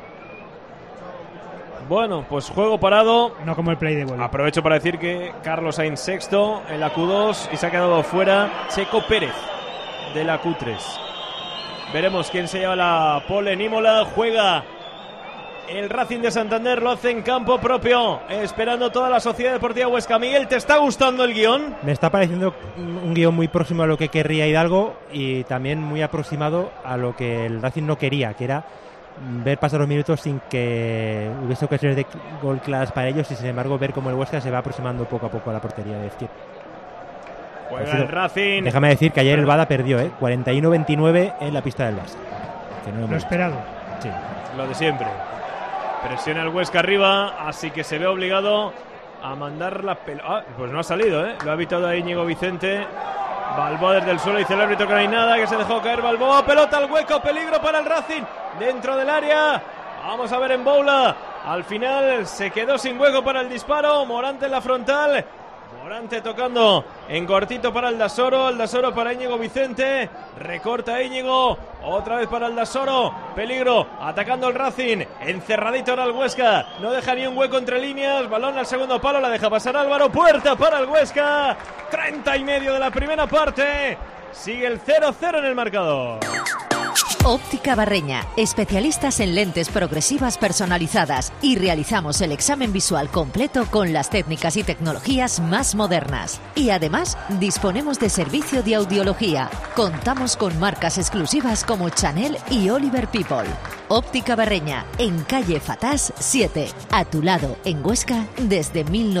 Bueno, pues juego parado. No como el play de vuelo. Aprovecho para decir que Carlos Sainz sexto en la Q2 y se ha quedado fuera Checo Pérez de la Q3. Veremos quién se lleva la pole en Imola. Juega el Racing de Santander, lo hace en campo propio, esperando toda la Sociedad Deportiva Huesca. Miguel, ¿te está gustando el guión? Me está pareciendo un guión muy próximo a lo que querría Hidalgo y también muy aproximado a lo que el Racing no quería, que era ver pasar los minutos sin que hubiese ocasiones de gol claras para ellos, y sin embargo ver cómo el Huesca se va aproximando poco a poco a la portería de izquierda. Juega el Racing. Déjame decir que ayer el Bada perdió 41-29 en la pista del Barça. Que no Lo esperado. Sí. Lo de siempre. Presiona el Huesca arriba, así que se ve obligado a mandar la pelota. Pues no ha salido, lo ha evitado a Íñigo Vicente. Balboa desde el suelo, dice el árbitro que no hay nada, que se dejó caer Balboa. Pelota al hueco, peligro para el Racing dentro del área. Vamos a ver en Boula. Al final se quedó sin hueco para el disparo. Morante en la frontal. Morante tocando en cortito para Aldasoro. Aldasoro para Íñigo Vicente. Recorta Íñigo. Otra vez para Aldasoro. Peligro. Atacando el Racing. Encerradito ahora el Huesca. No deja ni un hueco entre líneas. Balón al segundo palo. La deja pasar Álvaro. Puerta para el Huesca. 30 y medio de la primera parte. Sigue el 0-0 en el marcador. Óptica Barreña, especialistas en lentes progresivas personalizadas, y realizamos el examen visual completo con las técnicas y tecnologías más modernas. Y además, disponemos de servicio de audiología. Contamos con marcas exclusivas como Chanel y Oliver People. Óptica Barreña, en calle Fatás 7, a tu lado, en Huesca, desde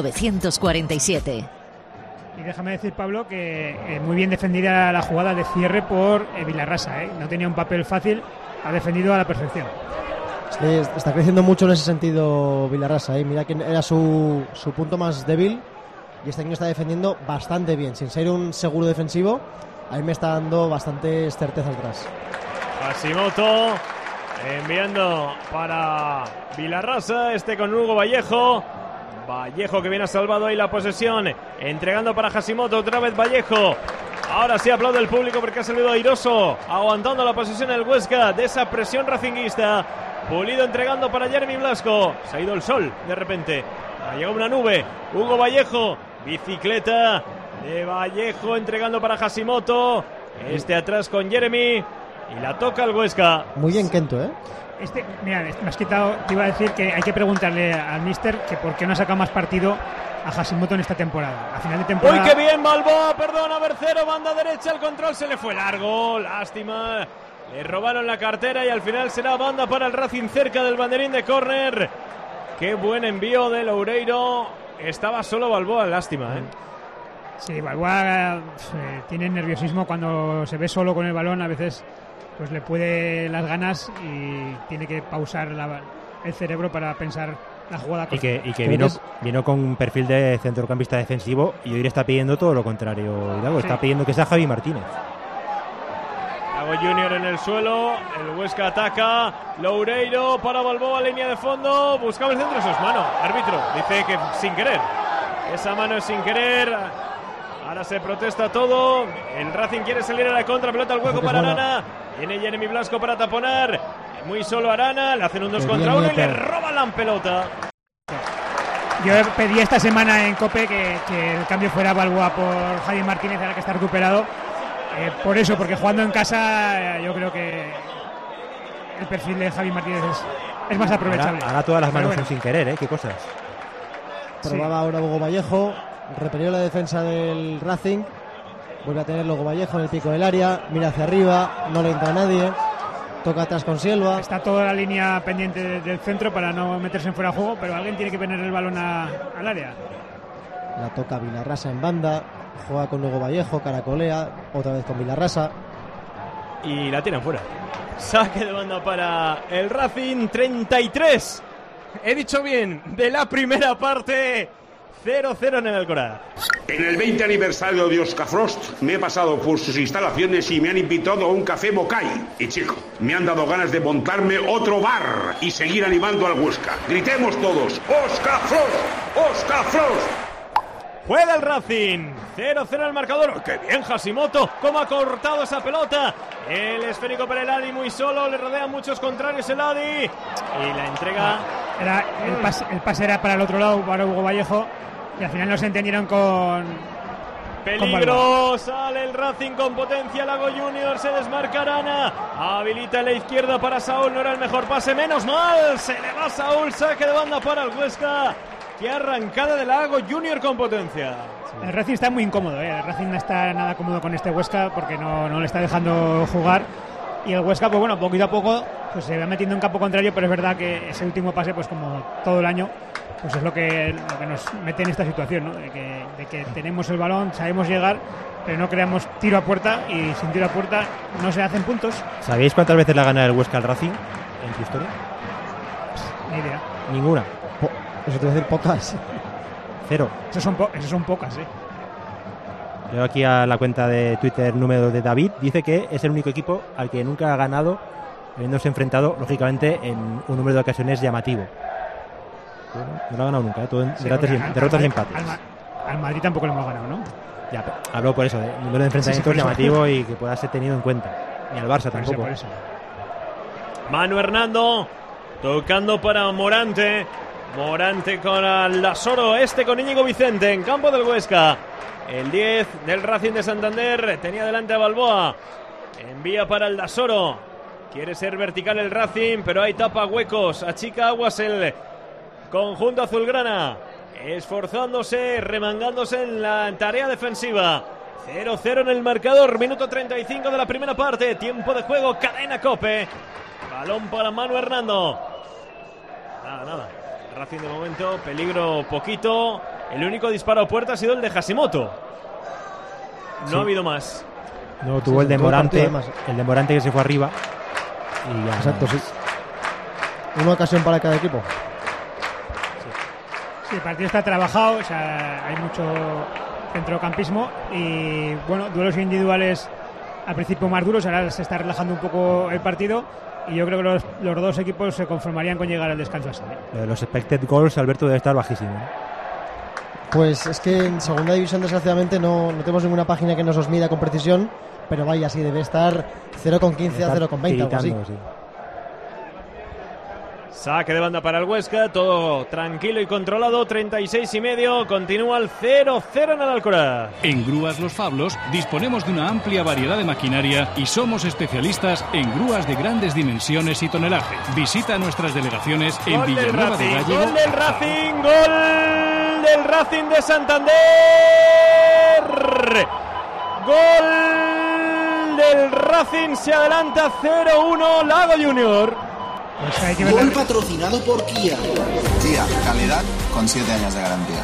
1947. Y déjame decir, Pablo, que muy bien defendida la jugada de cierre por Vilarrasa. No tenía un papel fácil, ha defendido a la perfección. Sí, está creciendo mucho en ese sentido Vilarrasa. Mira que era su punto más débil, y este año está defendiendo bastante bien. Sin ser un seguro defensivo, a mí me está dando bastantes certezas atrás. Hashimoto enviando para Vilarrasa, con Hugo Vallejo. Vallejo que viene a salvado ahí la posesión, entregando para Hashimoto, otra vez Vallejo. Ahora sí aplaude el público porque ha salido airoso, aguantando la posesión el Huesca de esa presión racinguista. Pulido entregando para Jeremy Blasco. Se ha ido el sol de repente, ha llegado una nube. Hugo Vallejo, bicicleta de Vallejo entregando para Hashimoto. Atrás con Jeremy y la toca el Huesca. Muy bien Kento, Mira, me has quitado, te iba a decir que hay que preguntarle al míster que por qué no ha sacado más partido a Hashimoto en esta temporada. A final de temporada. ¡Uy, qué bien, Balboa! Perdona, Bercero, banda derecha, el control se le fue largo. Lástima. Le robaron la cartera y al final será banda para el Racing cerca del banderín de córner. Qué buen envío de Loureiro. Estaba solo Balboa, lástima, Sí, Balboa tiene nerviosismo cuando se ve solo con el balón. A veces pues le puede las ganas y tiene que pausar el cerebro para pensar la jugada. Y que vino con un perfil de centrocampista defensivo, y hoy le está pidiendo todo lo contrario. Hidalgo está pidiendo que sea Javi Martínez. Lago Junior en el suelo, el Huesca ataca, Loureiro para Balboa, línea de fondo, buscaba el centro, eso es mano, árbitro, dice que sin querer, esa mano es sin querer. Ahora se protesta todo. El Racing quiere salir a la contra. Pelota al hueco para Arana. Viene Jeremy Blasco para taponar. Muy solo Arana. Le hacen un 2 contra 1 y le roban la pelota. Yo pedí esta semana en COPE que el cambio fuera Balboa por Javi Martínez, ahora que está recuperado. Por eso, porque jugando en casa yo creo que el perfil de Javi Martínez es más aprovechable. Ahora todas las manos son sin querer, qué cosas. Probaba ahora Hugo Vallejo. Repelió la defensa del Racing. Vuelve a tener Hugo Vallejo en el pico del área. Mira hacia arriba, no le entra a nadie. Toca atrás con Silva. Está toda la línea pendiente del centro para no meterse en fuera de juego, pero alguien tiene que poner el balón al área. La toca Vilarrasa en banda. Juega con Hugo Vallejo, caracolea. Otra vez con Vilarrasa. Y la tiran fuera. Saque de banda para el Racing. 33. He dicho bien, de la primera parte. 0-0 en el Alcoraz. En el 20 aniversario de Oscar Frost me he pasado por sus instalaciones y me han invitado a un café Bocay. Y chico, me han dado ganas de montarme otro bar y seguir animando al Huesca. Gritemos todos: ¡Oscar Frost! ¡Oscar Frost! Juega el Racing. 0-0 el marcador. ¡Qué bien Hashimoto! ¿Cómo ha cortado esa pelota? El esférico para el Adi muy solo. Le rodean muchos contrarios el Adi. Y la entrega. El pase era para el otro lado, para Hugo Vallejo. Y al final no se entendieron con... Peligro, sale el Racing con potencia. Lago Junior, se desmarca Arana. Habilita en la izquierda para Saúl. No era el mejor pase, menos mal. Se le va Saúl, saque de banda para el Huesca. Qué arrancada de Lago Junior con potencia. El Racing está muy incómodo, El Racing no está nada cómodo con este Huesca porque no le está dejando jugar. Y el Huesca, pues bueno, poquito a poco pues se va metiendo en campo contrario, pero es verdad que ese último pase, pues como todo el año, pues es lo que nos mete en esta situación, ¿no? De que tenemos el balón, sabemos llegar, pero no creamos tiro a puerta, y sin tiro a puerta no se hacen puntos. ¿Sabéis cuántas veces le ha ganado el Huesca al Racing en tu historia? Ni idea. Ninguna. Eso te voy a decir pocas. 0. Esas son pocas, Leo aquí a la cuenta de Twitter número de David, dice que es el único equipo al que nunca ha ganado, habiéndose enfrentado, lógicamente, en un número de ocasiones llamativo. No lo ha ganado nunca, todo en derrotas y empates. Al Madrid tampoco lo hemos ganado, ¿no? Ya, hablo por eso, de número de enfrentamientos llamativo y que pueda ser tenido en cuenta. Ni al Barça tampoco. Por eso. Manu Hernando tocando para Morante. Morante con Aldasoro, con Íñigo Vicente en campo del Huesca. El 10 del Racing de Santander tenía delante a Balboa. Envía para Aldasoro. Quiere ser vertical el Racing, pero hay tapa huecos. Achica aguas el conjunto azulgrana. Esforzándose, remangándose en la tarea defensiva. 0-0 en el marcador. Minuto 35 de la primera parte. Tiempo de juego. Cadena Cope. Balón para Manu Hernando. Nada. Racing de momento, peligro poquito. El único disparo a puerta ha sido el de Hashimoto. No ha habido más. No, tuvo el de Morante. El de Morante que se fue arriba. Y ya. Exacto, sí. Una ocasión para cada equipo. Sí, el partido está trabajado, o sea, hay mucho centrocampismo y, bueno, duelos individuales al principio más duros, ahora se está relajando un poco el partido y yo creo que los dos equipos se conformarían con llegar al descanso así. Los expected goals, Alberto, debe estar bajísimo. Pues es que en segunda división, desgraciadamente, no tenemos ninguna página que nos los mida con precisión, pero vaya, sí, debe estar 0,15 a 0,20, algo así. Sí. Saque de banda para el Huesca, todo tranquilo y controlado, 36,5, continúa el 0-0 en el Alcoraz. En Grúas Los Fablos disponemos de una amplia variedad de maquinaria y somos especialistas en grúas de grandes dimensiones y tonelaje. Visita nuestras delegaciones en Villanueva de Gállego. ¡Gol del Racing! ¡Gol del Racing de Santander! ¡Gol del Racing! Se adelanta 0-1 Lago Junior. Pues gol patrocinado por Kia. Kia, calidad con 7 años de garantía.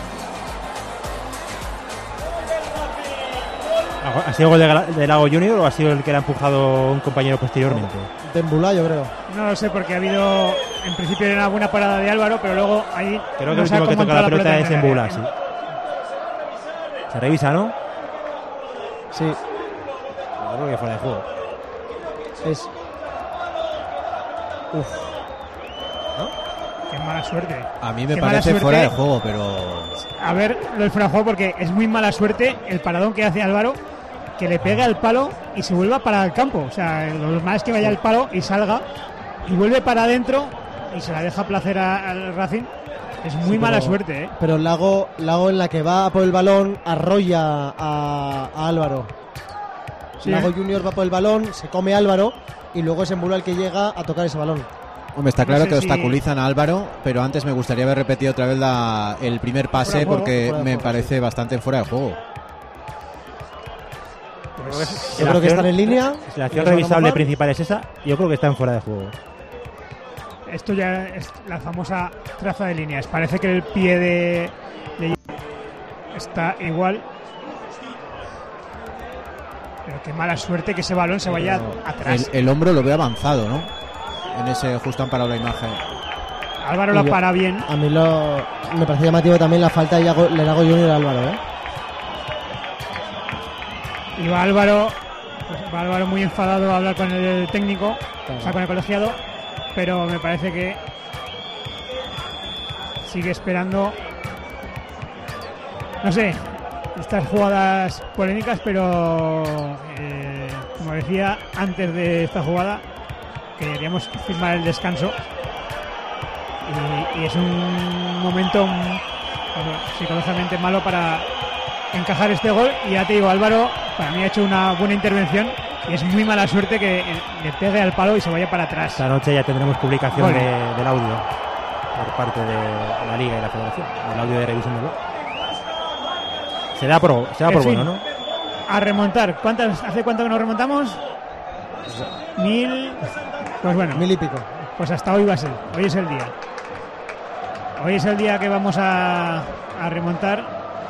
¿Ha sido gol de Lago Junior o ha sido el que le ha empujado un compañero posteriormente? De Embulá, yo creo. No lo sé, porque ha habido, en principio era una buena parada de Álvaro, pero luego ahí creo que el último que toca la pelota es Embulá, sí. Se revisa, ¿no? Sí. Yo creo que fuera de juego. Es... Uf. ¿No? Qué mala suerte. A mí me parece fuera de juego, pero... A ver, lo del fuera de juego, porque es muy mala suerte el paradón que hace Álvaro, que le pega al palo y se vuelva para el campo. O sea, lo normal es que vaya al palo y salga y vuelve para adentro y se la deja placer al Racing. Es muy mala suerte, ¿eh? Pero Lago en la que va por el balón arrolla a Álvaro. Sí. Lago Junior va por el balón, se come a Álvaro y luego es Embulá el que llega a tocar ese balón. Hombre, está claro que obstaculizan a Álvaro, pero antes me gustaría haber repetido otra vez el primer pase porque me parece bastante fuera de juego. Yo creo que están en línea. Si la acción revisable principal es esa, yo creo que están fuera de juego. Esto ya es la famosa traza de líneas. Parece que el pie de está igual. Pero qué mala suerte que ese balón se vaya atrás. El hombro lo veo avanzado, ¿no? En ese, justo han parado la imagen. Álvaro la para bien. A mí me parece llamativo también la falta de Lago Junior a Álvaro, ¿eh? Y va Álvaro muy enfadado a hablar con el técnico, o sea, con el colegiado, pero me parece que sigue esperando, no sé, estas jugadas polémicas, pero como decía antes de esta jugada, queríamos firmar el descanso y es un momento psicológicamente malo para encajar este gol. Y ya te digo, Álvaro para mí ha hecho una buena intervención y es muy mala suerte que le pegue al palo y se vaya para atrás. Esta noche ya tendremos publicación del audio por parte de la Liga y la Federación, el audio de revisión del gol. Se da por bueno, ¿no? A remontar. ¿Hace cuánto que nos remontamos? 1000, pues bueno. 1000 y pico. Pues hasta hoy va a ser. Hoy es el día. Hoy es el día que vamos a remontar.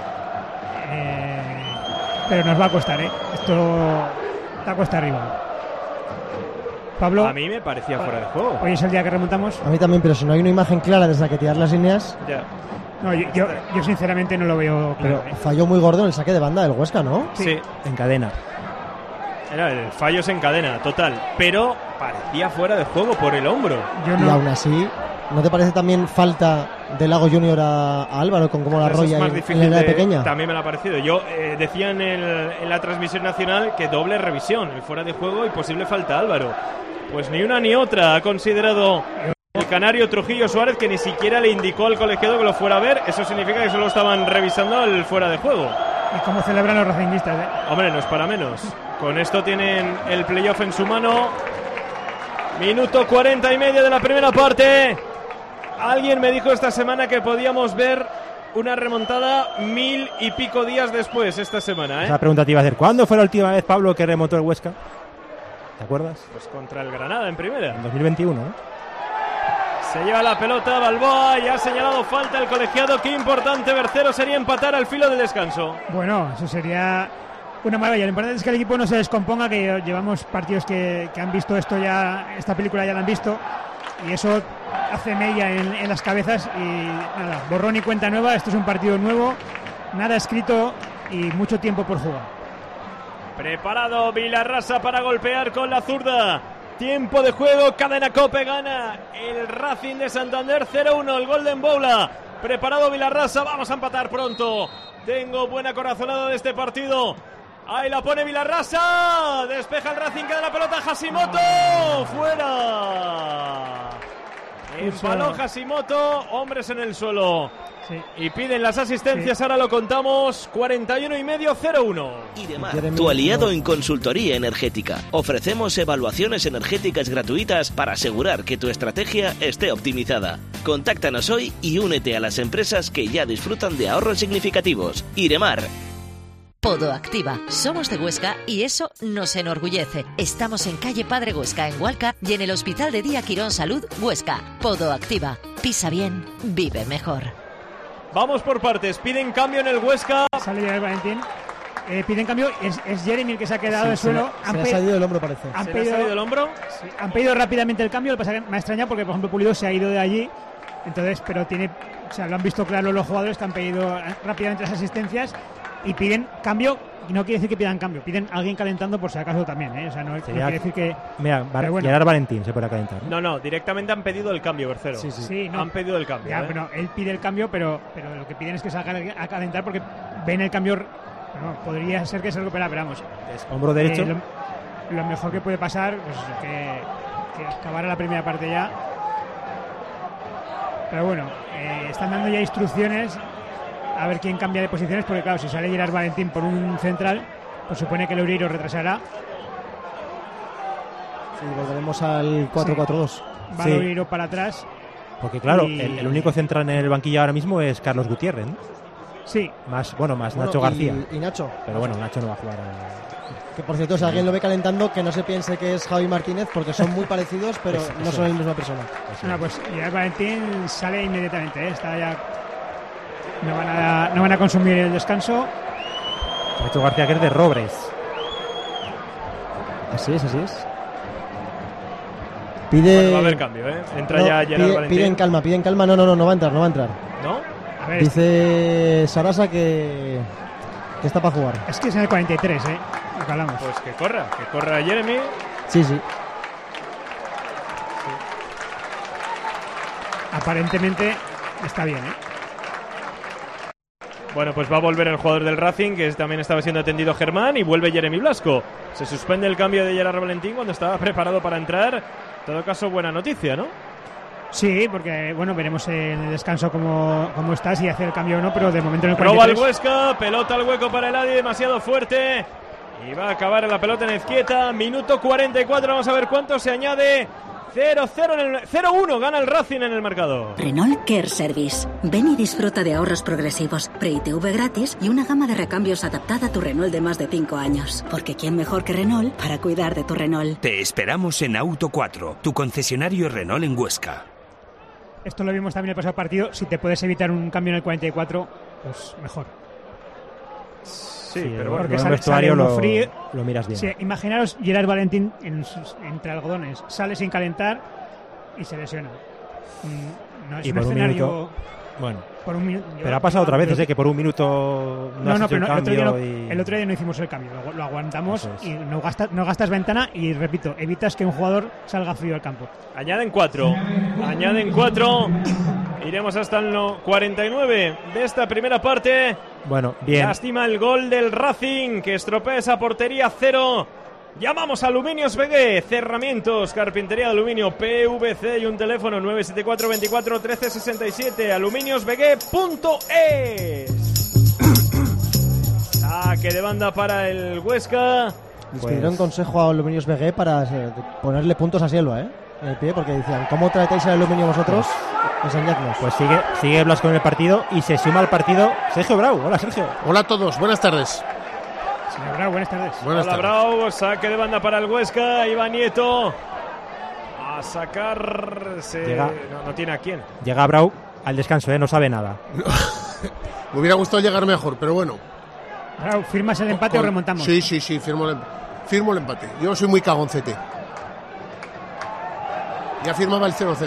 Pero nos va a costar, Esto está cuesta arriba. Pablo. A mí me parecía fuera de juego. Hoy es el día que remontamos. A mí también, pero si no hay una imagen clara desde la que tirar las líneas. Ya. No, yo sinceramente no lo veo claro. Pero falló muy gordo en el saque de banda del Huesca, ¿no? Sí. En cadena. Era el fallo en cadena, total. Pero parecía fuera de juego por el hombro. Y aún así, ¿no te parece también falta de Lago Junior a Álvaro con cómo la arrolla en la pequeña? También me lo ha parecido. Yo decía en la transmisión nacional que doble revisión, el fuera de juego y posible falta a Álvaro. Pues ni una ni otra ha considerado el canario Trujillo Suárez, que ni siquiera le indicó al colegiado que lo fuera a ver. Eso significa que solo estaban revisando el fuera de juego. ¿Y cómo celebran los racinguistas? Hombre, no es para menos. Con esto tienen el playoff en su mano. Minuto 40 y medio de la primera parte. Alguien me dijo esta semana que podíamos ver una remontada 1000 y pico días después esta semana. Esa pregunta te iba a hacer. ¿Cuándo fue la última vez, Pablo, que remontó el Huesca? ¿Te acuerdas? Pues contra el Granada en primera. En 2021, ¿no? Se lleva la pelota Balboa y ha señalado falta el colegiado. Qué importante, Bercero, sería empatar al filo del descanso. Bueno, eso sería una maravilla. Lo importante es que el equipo no se descomponga, que llevamos partidos que han visto esto ya, esta película ya la han visto, y eso hace mella en las cabezas. Y nada, borrón y cuenta nueva. Esto es un partido nuevo, nada escrito y mucho tiempo por jugar. Preparado Vilarrasa para golpear con la zurda. Tiempo de juego, Cadena Cope gana el Racing de Santander 0-1, el Golden Boula. Preparado Vilarrasa, vamos a empatar pronto. Tengo buena corazonada de este partido. Ahí la pone Vilarrasa, despeja el Racing, queda la pelota Hashimoto, fuera. Empaló Hashimoto, hombres en el suelo. Sí. Y piden las asistencias, ahora lo contamos, 41 y medio, 0-1. Iremar, tu aliado en consultoría energética. Ofrecemos evaluaciones energéticas gratuitas para asegurar que tu estrategia esté optimizada. Contáctanos hoy y únete a las empresas que ya disfrutan de ahorros significativos. Iremar. Podoactiva. Somos de Huesca y eso nos enorgullece. Estamos en calle Padre Huesca, en Hualca, y en el Hospital de Día Quirón Salud, Huesca. Podoactiva. Pisa bien, vive mejor. Vamos por partes. Piden cambio en el Huesca. Sale ya el Valentín. Piden cambio. Es Jeremy el que se ha quedado en el suelo. Se le ha salido el hombro, parece. ¿Se le ha salido el hombro? Sí, han pedido rápidamente el cambio. Lo que pasa es que me ha extrañado porque, por ejemplo, Pulido se ha ido de allí. Entonces, pero lo han visto claro los jugadores que han pedido rápidamente las asistencias y piden cambio. Y no quiere decir que pidan cambio, piden a alguien calentando por si acaso también, O sea, no quiere decir que... Mira, Gerard Valentín se puede calentar. No, directamente han pedido el cambio, Bercero. Sí, han pedido el cambio. Ya, pero él pide el cambio, pero lo que piden es que salga a calentar porque ven el cambio... Bueno, podría ser que se recupera, pero vamos. Hombro derecho. Lo mejor que puede pasar, pues que acabara la primera parte ya. Pero bueno, están dando ya instrucciones a ver quién cambia de posiciones, porque claro, si sale Gerard Valentín por un central, pues supone que Loureiro retrasará. Sí, volveremos al 4-4-2. Va Loureiro para atrás. Porque claro, el único central en el banquillo ahora mismo es Carlos Gutiérrez, ¿no? Sí. Más Nacho García. Y Nacho. Pero bueno, Nacho no va a jugar. Que por cierto, si alguien lo ve calentando, que no se piense que es Javi Martínez, porque son muy parecidos, pero no son la misma persona. Bueno, pues Gerard Valentín sale inmediatamente, Está ya... No van a consumir el descanso. Nacho García, que es de Robres. Así es. Bueno, va a haber cambio, Entra ya Gerard Valentín. Piden calma. No va a entrar. ¿No? A ver, dice Sarasa que está para jugar. Es que es en el 43, lo que hablamos. Pues que corra Jeremy. Sí. Aparentemente está bien, Bueno, pues va a volver el jugador del Racing, que también estaba siendo atendido Germán, y vuelve Jeremy Blasco. Se suspende el cambio de Gerard Valentín cuando estaba preparado para entrar. En todo caso, buena noticia, ¿no? Sí, porque bueno, veremos en el descanso cómo está, si hace el cambio o no, pero de momento en el 43... Roba el Huesca, pelota al hueco para el Adi, demasiado fuerte. Y va a acabar la pelota en Ezquieta, minuto 44, vamos a ver cuánto se añade. 0-1 gana el Racing en el marcador. Renault Care Service. Ven y disfruta de ahorros progresivos, pre-ITV gratis y una gama de recambios adaptada a tu Renault de más de 5 años. Porque ¿quién mejor que Renault para cuidar de tu Renault? Te esperamos en Auto 4, tu concesionario Renault en Huesca. Esto lo vimos también el pasado partido. Si te puedes evitar un cambio en el 44, pues mejor. Sí, pero porque en el sale vestuario uno frío. lo miras bien. Sí, imaginaros Gerard Valentín entre algodones. Sale sin calentar y se lesiona. No es y un por escenario... Un minuto, bueno, por un minuto, pero ha pasado otras veces, que por un minuto no has hecho el cambio. El otro día no hicimos el cambio. Lo aguantamos y no gastas ventana y, repito, evitas que un jugador salga frío al campo. Añaden 4. Iremos hasta el 49 de esta primera parte. Bueno, bien. Lástima el gol del Racing, que estropea esa portería. 0. Llamamos a Aluminios Vegué, cerramientos, carpintería de aluminio, PVC y un teléfono 974 24 13 67, aluminiosvegué.es. Saque de banda para el Huesca. Les pidieron consejo a Aluminios Vegué para ponerle puntos a Sielva, en el pie, porque decían, ¿cómo tratáis el aluminio vosotros? Enseñadnos. Pues sigue Blasco en el partido y se suma al partido Sergio Brau. Hola, Sergio. Hola a todos, buenas tardes. Señor Brau, buenas tardes. Hola, Brau, saque de banda para el Huesca. Iba Nieto a sacarse. No tiene a quién. Llega Brau al descanso, no sabe nada. Me hubiera gustado llegar mejor, pero bueno. Brau, ¿firmas el empate o remontamos? Sí, firmo el empate. Yo soy muy cagoncete. Ya firmaba el 0-0.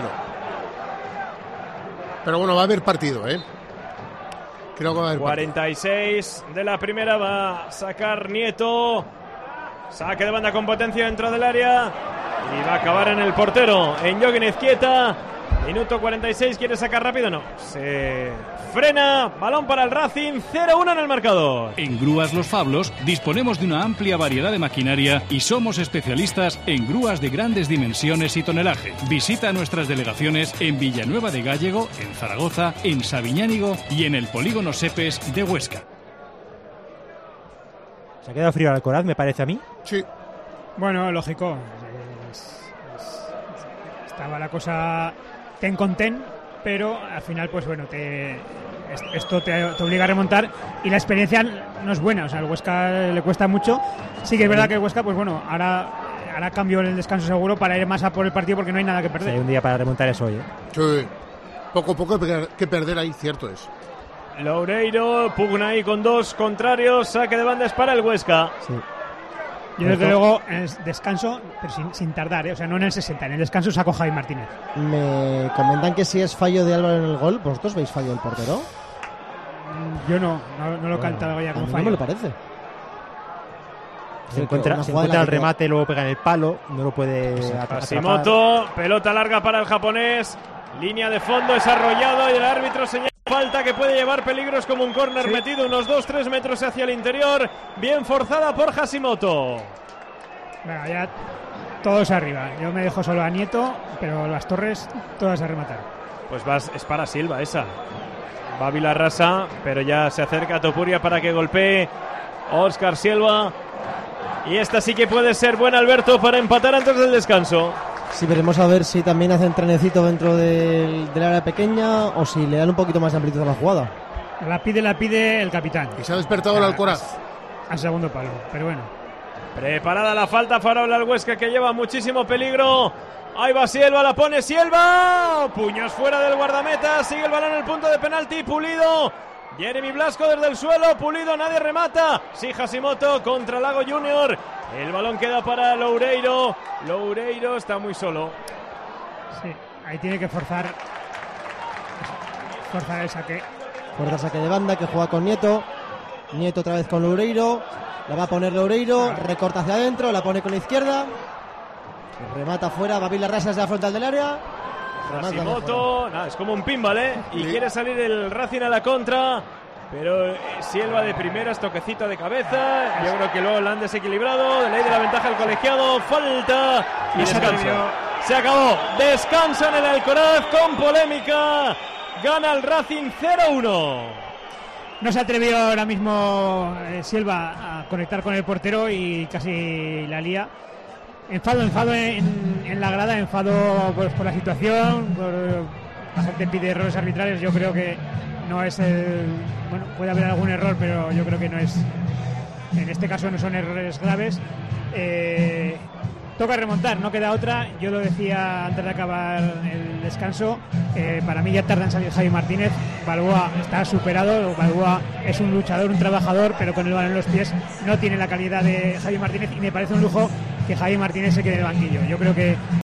Pero bueno, va a haber partido, Creo que va a haber 46 partido. De la primera va a sacar Nieto. Saque de banda con potencia dentro del área. Y va a acabar en el portero, en Joaquín Ezquieta. Minuto 46, quiere sacar rápido, no. Se frena, balón para el Racing, 0-1 en el marcador. En Grúas Los Fablos disponemos de una amplia variedad de maquinaria y somos especialistas en grúas de grandes dimensiones y tonelaje. Visita nuestras delegaciones en Villanueva de Gállego, en Zaragoza, en Sabiñánigo y en el Polígono Sepes de Huesca. ¿Se ha quedado frío el Alcoraz, me parece a mí? Sí. Bueno, lógico. Estaba la cosa ten con ten, pero al final, pues bueno, esto te obliga a remontar y la experiencia no es buena. O sea, al Huesca le cuesta mucho. Sí que es verdad que el Huesca, pues bueno, hará cambio en el descanso seguro para ir más a por el partido porque no hay nada que perder. Sí, hay un día para remontar eso hoy, Sí, poco que perder ahí, cierto es. Loureiro pugna ahí con dos contrarios, saque de bandas para el Huesca. Sí. Yo desde luego en el descanso, pero sin tardar, o sea, no en el 60, en el descanso sacó Javi Martínez. Me comentan que si es fallo de Álvaro en el gol, ¿vosotros veis fallo del portero? Yo no lo cantaba ya como fallo. No me lo parece. Se encuentra el remate, luego pega en el palo, no lo puede atrapar. Hashimoto, pelota larga para el japonés, línea de fondo, es arrollado y el árbitro señala falta que puede llevar peligros como un córner metido unos 2-3 metros hacia el interior, bien forzada por Hashimoto. Venga, ya todos arriba, yo me dejo solo a Nieto, pero las torres todas a rematar. Pues es para Silva esa. Va Vilarrasa, pero ya se acerca a Topuria para que golpee Óscar Silva. Y esta sí que puede ser buena, Alberto, para empatar antes del descanso. Sí, veremos a ver si también hacen trenecito dentro del área pequeña o si le dan un poquito más de amplitud a la jugada. La pide el capitán. Y se ha despertado el Alcoraz. Al segundo palo, pero bueno. Preparada la falta favorable al Huesca, que lleva muchísimo peligro. Ahí va Silva, la pone Silva. Puños fuera del guardameta, sigue el balón en el punto de penalti, Pulido. Jeremy Blasco desde el suelo, Pulido, nadie remata. Sí, Hashimoto contra Lago Junior. El balón queda para Loureiro. Loureiro está muy solo. Sí, ahí tiene que forzar el saque. Fuerza saque de banda que juega con Nieto. Nieto otra vez con Loureiro. La va a poner Loureiro, recorta hacia adentro, la pone con la izquierda. Remata fuera, va Vilarrasa desde la frontal del área. Hashimoto, es como un pinball, y quiere salir el Racing a la contra, pero Silva de primeras, toquecito de cabeza. Yo creo que luego lo han desequilibrado. De ley de la ventaja al colegiado, falta y descanso. Se acabó. Descanso en el Alcoraz con polémica. Gana el Racing 0-1. No se atrevió ahora mismo Silva a conectar con el portero y casi la lía. Enfado en la grada, enfado pues, por la situación, la gente pide errores arbitrales, yo creo que no es bueno, puede haber algún error, pero yo creo que no es, en este caso no son errores graves. Toca remontar, no queda otra. Yo lo decía antes de acabar el descanso, para mí ya tarda en salir Javi Martínez. Balboa está superado, Balboa es un luchador, un trabajador, pero con el balón en los pies no tiene la calidad de Javi Martínez, y me parece un lujo que Javi Martínez se quede en el banquillo. Yo creo que